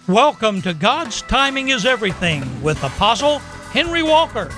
Welcome to God's Timing is Everything with Apostle Henry Walker.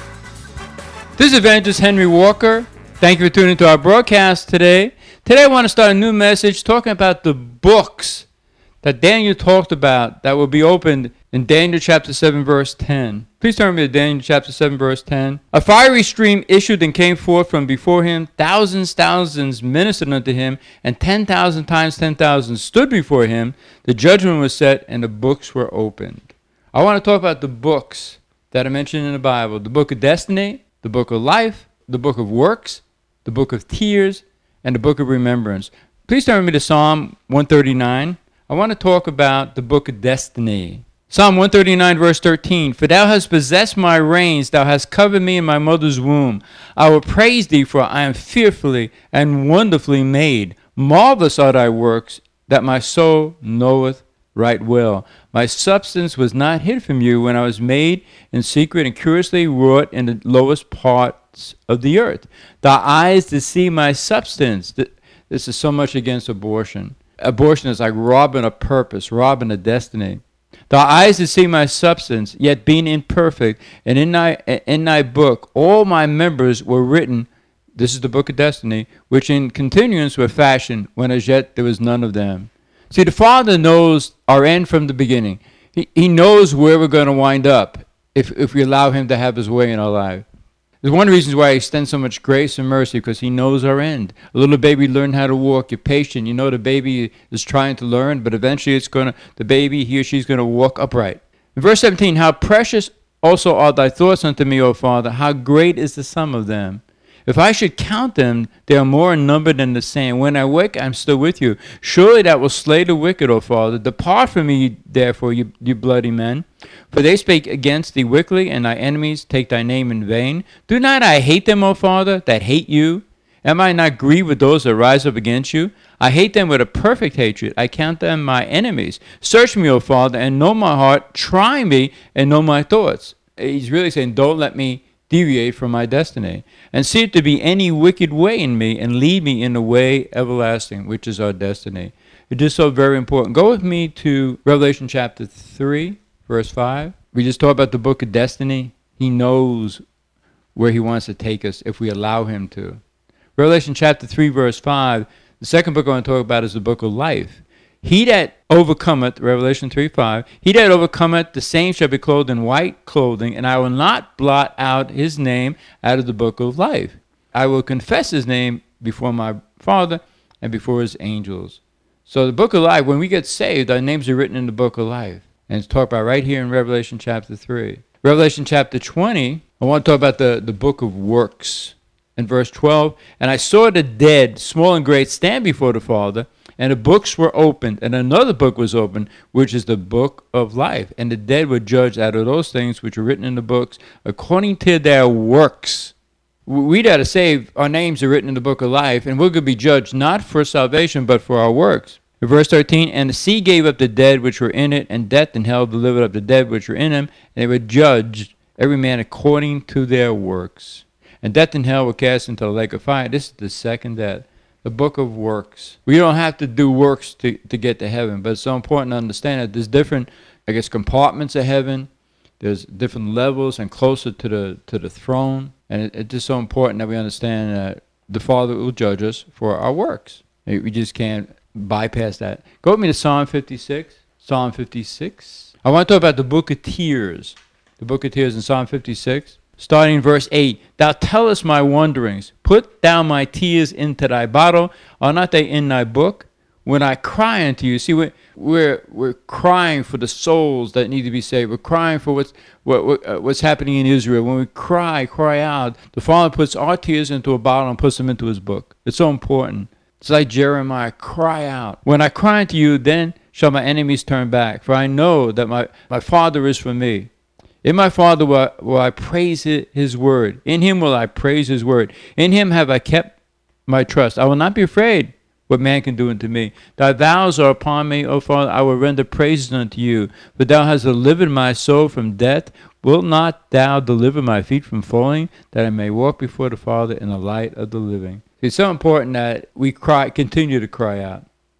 This is Evangelist Henry Walker. Thank you for tuning into our broadcast today. Today I want to start a new message talking about the books that Daniel talked about that will be opened in Daniel chapter 7 verse 10. Please turn me to Daniel chapter 7 verse 10. A fiery stream issued and came forth from before him. Thousands ministered unto him, and 10,000 times 10,000 stood before him. The judgment was set, and the books were opened. I want to talk about the books that are mentioned in the Bible. The book of destiny, the book of life, the book of works, the book of tears, and the book of remembrance. Please turn me to Psalm 139. I want to talk about the book of destiny. Psalm 139 verse 13. For thou hast possessed my reins, thou hast covered me in my mother's womb. I will praise thee, for I am fearfully and wonderfully made. Marvelous are thy works, that my soul knoweth right well. My substance was not hid from you when I was made in secret and curiously wrought in the lowest parts of the earth. Thy eyes did see my substance. This is so much against abortion. Abortion is like robbing a purpose, robbing a destiny. Thy eyes did see my substance, yet being imperfect, and in thy book all my members were written. This is the book of destiny, which in continuance were fashioned, when as yet there was none of them. See, the Father knows our end from the beginning. He knows where we're going to wind up if we allow him to have his way in our life. It's one of the reasons why he extends so much grace and mercy, because he knows our end. A little baby learn how to walk. You're patient. You know the baby is trying to learn, but eventually the baby, he or she's going to walk upright. In verse 17, how precious also are thy thoughts unto me, O Father. How great is the sum of them. If I should count them, they are more in number than the sand. When I wake, I am still with you. Surely that will slay the wicked, O Father. Depart from me, therefore, you bloody men. For they spake against thee wickedly, and thy enemies take thy name in vain. Do not I hate them, O Father, that hate you? Am I not grieved with those that rise up against you? I hate them with a perfect hatred. I count them my enemies. Search me, O Father, and know my heart. Try me and know my thoughts. He's really saying, don't let me deviate from my destiny, and see it to be any wicked way in me, and lead me in the way everlasting, which is our destiny. It is so very important. Go with me to Revelation chapter 3, verse 5. We just talked about the book of destiny. He knows where he wants to take us if we allow him to. Revelation chapter 3, verse 5. The second book I want to talk about is the book of life. He that overcometh, Revelation 3:5, he that overcometh, the same shall be clothed in white clothing, and I will not blot out his name out of the book of life. I will confess his name before my Father and before his angels. So the book of life, when we get saved, our names are written in the book of life. And it's talked about right here in Revelation chapter 3. Revelation chapter 20, I want to talk about the book of works. In verse 12, and I saw the dead, small and great, stand before the Father, and the books were opened, and another book was opened, which is the book of life. And the dead were judged out of those things which were written in the books, according to their works. We that are saved, our names are written in the book of life, and we're going to be judged not for salvation, but for our works. In verse 13, and the sea gave up the dead which were in it, and death and hell delivered up the dead which were in them, and they were judged, every man according to their works. And death and hell were cast into the lake of fire. This is the second death. The book of works. We don't have to do works to get to heaven, but it's so important to understand that there's different, compartments of heaven. There's different levels and closer to the throne. And it's just so important that we understand that the Father will judge us for our works. We just can't bypass that. Go with me to Psalm 56. Psalm 56. I want to talk about the book of tears. The book of tears in Psalm 56. Starting in verse 8, thou tellest my wanderings. Put thou my tears into thy bottle. Are not they in thy book? When I cry unto you, see, we're crying for the souls that need to be saved. We're crying for what's happening in Israel. When we cry out, the Father puts our tears into a bottle and puts them into his book. It's so important. It's like Jeremiah, cry out. When I cry unto you, then shall my enemies turn back. For I know that my Father is for me. In my Father will I praise his word. In him will I praise his word. In him have I kept my trust. I will not be afraid what man can do unto me. Thy vows are upon me, O Father. I will render praises unto you. For thou hast delivered my soul from death. Wilt not thou deliver my feet from falling, that I may walk before the Father in the light of the living? It's so important that we continue to cry out.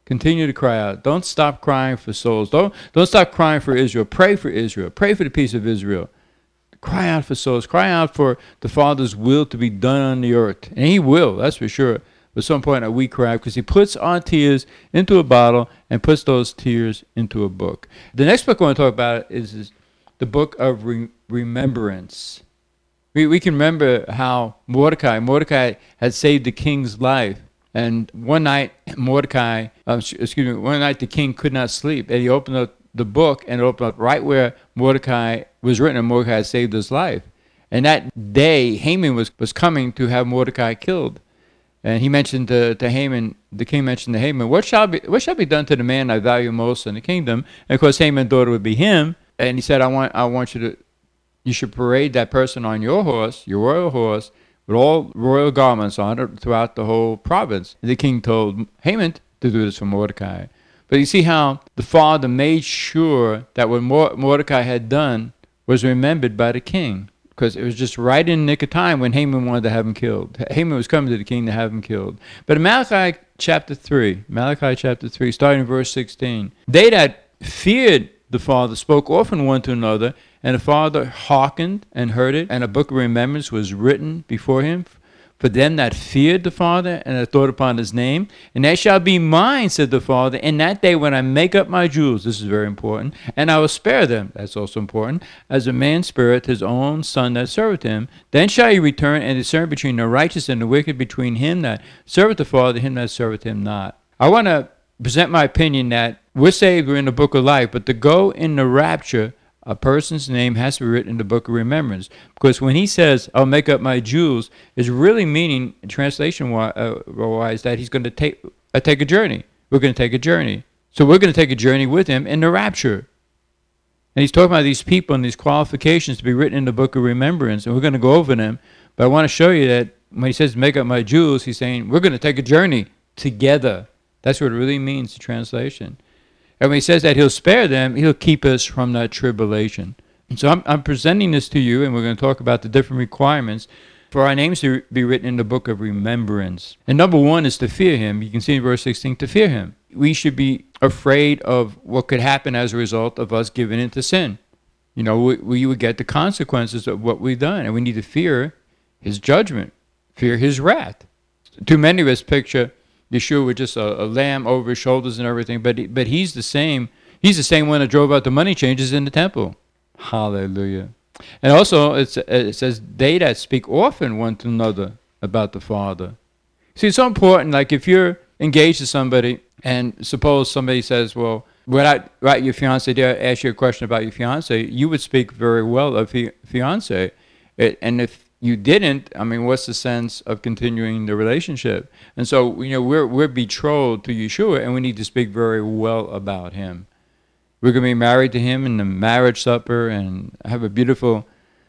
Continue to cry out. Don't stop crying for souls. Don't stop crying for Israel. Pray for Israel. Pray for the peace of Israel. Cry out for souls. Cry out for the Father's will to be done on the earth. And he will, that's for sure. But at some point that we cry because he puts our tears into a bottle and puts those tears into a book. The next book I want to talk about is the book of remembrance. We can remember how Mordecai had saved the king's life. And one night, one night the king could not sleep. And he opened up the book and it opened up right where Mordecai was written, and Mordecai had saved his life. And that day, Haman was coming to have Mordecai killed. And he mentioned to Haman, the king mentioned to Haman, what shall be done to the man I value most in the kingdom? And of course, Haman thought it would be him. And he said, I want you should parade that person on your horse, your royal horse, with all royal garments on it throughout the whole province. And the king told Haman to do this for Mordecai. But you see how the father made sure that what Mordecai had done was remembered by the king, because it was just right in the nick of time when Haman wanted to have him killed. Haman was coming to the king to have him killed. But in Malachi chapter 3, starting in verse 16, they that feared the father spoke often one to another, and the father hearkened and heard it, and a book of remembrance was written before him for them that feared the Father and that thought upon his name. And they shall be mine, said the Father, in that day when I make up my jewels. This is very important. And I will spare them. That's also important. As a man spareth his own son that serveth him, then shall he return and discern between the righteous and the wicked, between him that serveth the Father and him that serveth him not. I want to present my opinion that we're saved, we're in the book of life, but to go in the rapture, a person's name has to be written in the book of remembrance. Because when he says, I'll make up my jewels, is really meaning, translation-wise, that he's going to take a journey. We're going to take a journey. So we're going to take a journey with him in the rapture. And he's talking about these people and these qualifications to be written in the book of remembrance, and we're going to go over them. But I want to show you that when he says, make up my jewels, he's saying, we're going to take a journey together. That's what it really means, the translation. And when he says that he'll spare them, he'll keep us from that tribulation. And so I'm presenting this to you, and we're going to talk about the different requirements for our names to be written in the book of remembrance. And number one is to fear him. You can see in verse 16, to fear him. We should be afraid of what could happen as a result of us giving into sin. You know, we would get the consequences of what we've done, and we need to fear his judgment, fear his wrath. Too many of us picture Yeshua with just a lamb over his shoulders and everything, but he's the same. He's the same one that drove out the money changers in the temple. Hallelujah. And also it says, they that speak often one to another about the Father. See, it's so important, like if you're engaged to somebody, and suppose somebody says, well, without your fiance, they ask you a question about your fiance, you would speak very well of your fiance. And if you didn't, I mean, what's the sense of continuing the relationship? And so, you know, we're betrothed to Yeshua, and we need to speak very well about him. We're going to be married to him in the marriage supper and have a beautiful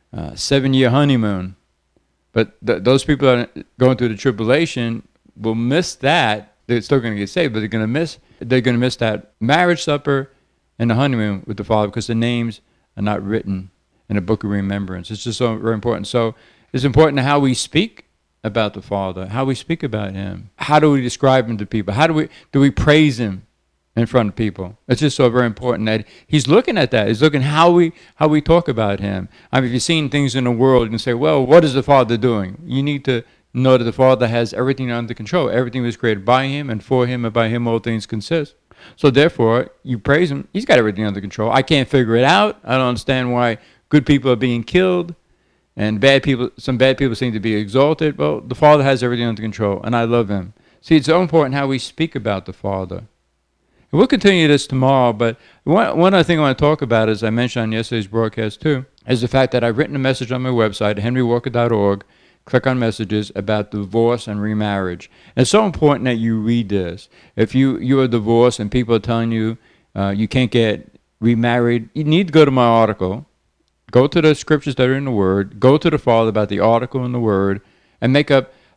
7-year honeymoon. But those people that are going through the tribulation will miss that. They're still going to get saved, but they're going to miss that marriage supper and the honeymoon with the Father, because the names are not written in a book of remembrance. It's just so very important. So it's important how we speak about the Father, how we speak about him. How do we describe him to people? How do we praise him in front of people? It's just so very important that he's looking at that. He's looking how we talk about him. I mean, if you've seen things in the world, you can say, well, what is the Father doing? You need to know that the Father has everything under control. Everything was created by him and for him, and by him all things consist. So therefore, you praise him. He's got everything under control. I can't figure it out. I don't understand why good people are being killed and some bad people seem to be exalted. Well, the Father has everything under control, and I love him. See, it's so important how we speak about the Father. And we'll continue this tomorrow, but one other thing I want to talk about, as I mentioned on yesterday's broadcast too, is the fact that I've written a message on my website, henrywalker.org. Click on messages about divorce and remarriage. And it's so important that you read this. If you are divorced and people are telling you you can't get remarried, you need to go to my article. Go to the scriptures that are in the Word. Go to the Father about the article in the Word, and make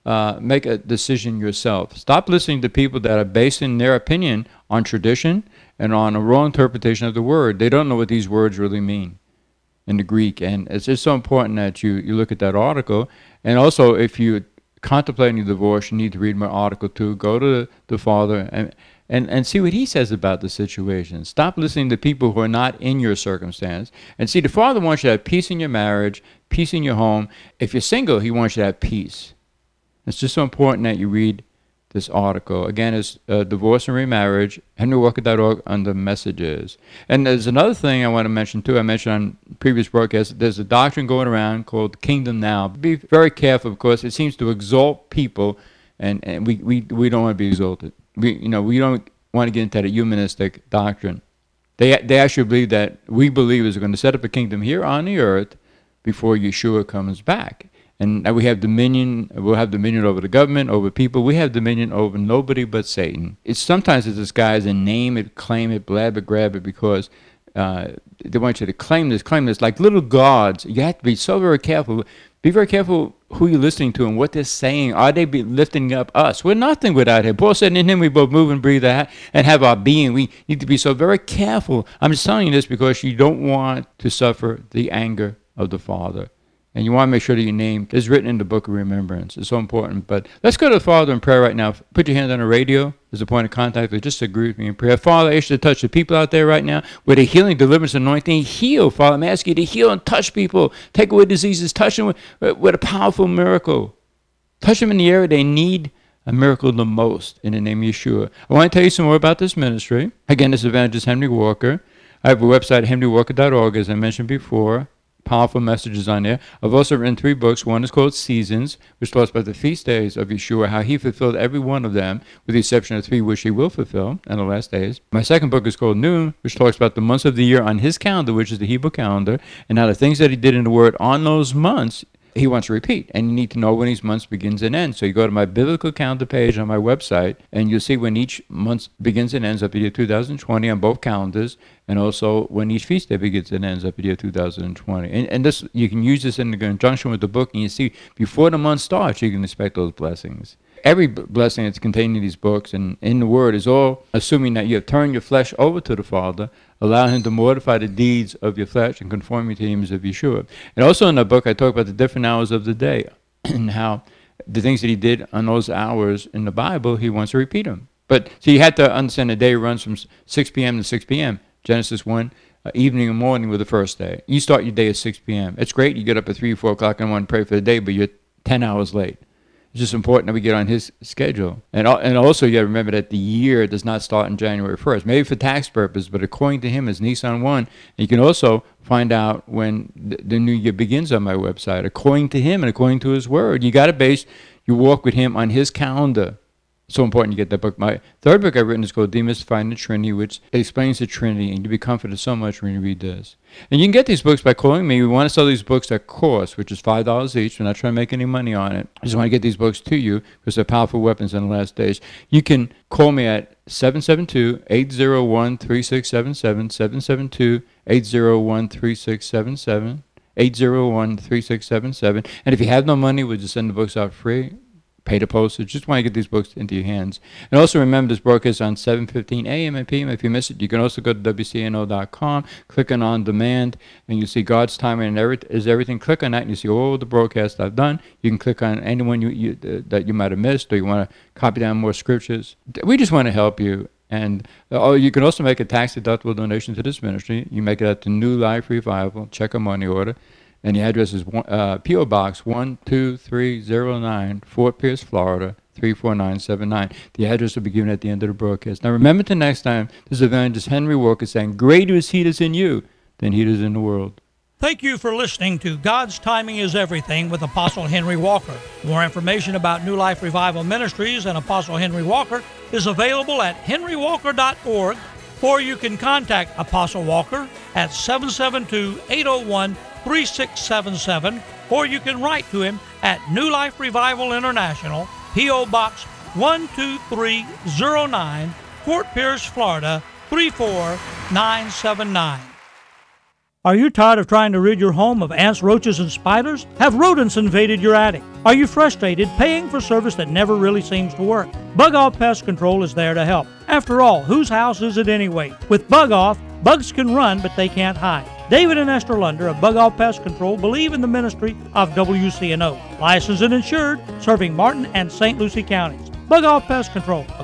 a decision yourself. Stop listening to people that are basing their opinion on tradition and on a wrong interpretation of the Word. They don't know what these words really mean in the Greek. And it's just so important that you look at that article. And also, if you're contemplating divorce, you need to read my article too. Go to the Father and see what he says about the situation. Stop listening to people who are not in your circumstance. And see, the Father wants you to have peace in your marriage, peace in your home. If you're single, he wants you to have peace. It's just so important that you read this article. Again, it's Divorce and Remarriage, henrywalker.org under Messages. And there's another thing I want to mention, too. I mentioned on previous broadcasts, there's a doctrine going around called Kingdom Now. Be very careful, of course. It seems to exalt people, and we don't want to be exalted. We don't want to get into that humanistic doctrine. They actually believe that we believers are going to set up a kingdom here on the earth before Yeshua comes back. And we have dominion. We'll have dominion over the government, over people. We have dominion over nobody but Satan. Sometimes it's disguised in name it, claim it, blab it, grab it, because they want you to claim this, like little gods. You have to be so very careful. Be very careful who you're listening to and what they're saying. Are they lifting up us? We're nothing without him. Paul said, in him we both move and breathe and have our being. We need to be so very careful. I'm just telling you this because you don't want to suffer the anger of the Father. And you want to make sure that your name is written in the book of remembrance. It's so important. But let's go to the Father in prayer right now. Put your hand on the radio. There's a point of contact. Just agree with me in prayer. Father, I ask you to touch the people out there right now with a healing, deliverance, anointing. Heal, Father. I'm asking you to heal and touch people. Take away diseases. Touch them with a powerful miracle. Touch them in the area they need a miracle the most in the name of Yeshua. I want to tell you some more about this ministry. Again, this is Evangelist Henry Walker. I have a website, henrywalker.org, as I mentioned before. Powerful messages on there. I've also written 3 books. One is called Seasons, which talks about the feast days of Yeshua, how he fulfilled every one of them, with the exception of 3 which he will fulfill in the last days. My second book is called Noon, which talks about the months of the year on his calendar, which is the Hebrew calendar, and how the things that he did in the Word on those months, he wants to repeat. And you need to know when each month begins and ends. So you go to my biblical calendar page on my website, and you'll see when each month begins and ends up to the year 2020 on both calendars, and also when each feast day begins and ends up to the year 2020. And this, you can use this in conjunction with the book, and you see before the month starts, you can expect those blessings. Every blessing that's contained in these books and in the Word is all assuming that you have turned your flesh over to the Father, allow him to mortify the deeds of your flesh and conform you to the image of Yeshua. And also in the book, I talk about the different hours of the day and how the things that he did on those hours in the Bible, he wants to repeat them. But so you have to understand the day runs from 6 p.m. to 6 p.m. Genesis 1, evening and morning were the first day. You start your day at 6 p.m. It's great. You get up at 3 or 4 o'clock and want to pray for the day, but you're 10 hours late. It's just important that we get on his schedule. And also you got to remember that the year does not start on January 1st, maybe for tax purposes, but according to him, it's Nisan 1. And you can also find out when the new year begins on my website, according to him and according to his word. You got to base your walk with him on his calendar. So important you get that book. My third book I've written is called Demystifying the Trinity, which explains the Trinity, and you'll be comforted so much when you read this. And you can get these books by calling me. We want to sell these books at cost, which is $5 each. We're not trying to make any money on it. I just want to get these books to you because they're powerful weapons in the last days. You can call me at 772-801-3677, 772-801-3677, 801-3677. And if you have no money, we'll just send the books out free. Pay the postage. Just want to get these books into your hands. And also remember, this broadcast is on 7:15 a.m. and p.m. If you miss it, you can also go to WCNO.com, click on demand, and you see God's Timing and everything. Click on that, and you see all the broadcasts I've done. You can click on anyone that you might have missed, or you want to copy down more scriptures. We just want to help you. And you can also make a tax-deductible donation to this ministry. You make it at the New Life Revival. Check a money order. And the address is P.O. Box 12309, Fort Pierce, Florida, 34979. The address will be given at the end of the broadcast. Now remember till next time, this is Evangelist Henry Walker saying, greater is he that's in you than he that's in the world. Thank you for listening to God's Timing is Everything with Apostle Henry Walker. More information about New Life Revival Ministries and Apostle Henry Walker is available at henrywalker.org, or you can contact Apostle Walker at 772-801-3677, or you can write to him at New Life Revival International, P.O. Box 12309, Fort Pierce, Florida, 34979. Are you tired of trying to rid your home of ants, roaches, and spiders? Have rodents invaded your attic? Are you frustrated paying for service that never really seems to work? Bug Off Pest Control is there to help. After all, whose house is it anyway? With Bug Off, bugs can run, but they can't hide. David and Esther Lunder of Bug Off Pest Control believe in the ministry of WCNO. Licensed and insured, serving Martin and St. Lucie counties. Bug Off Pest Control,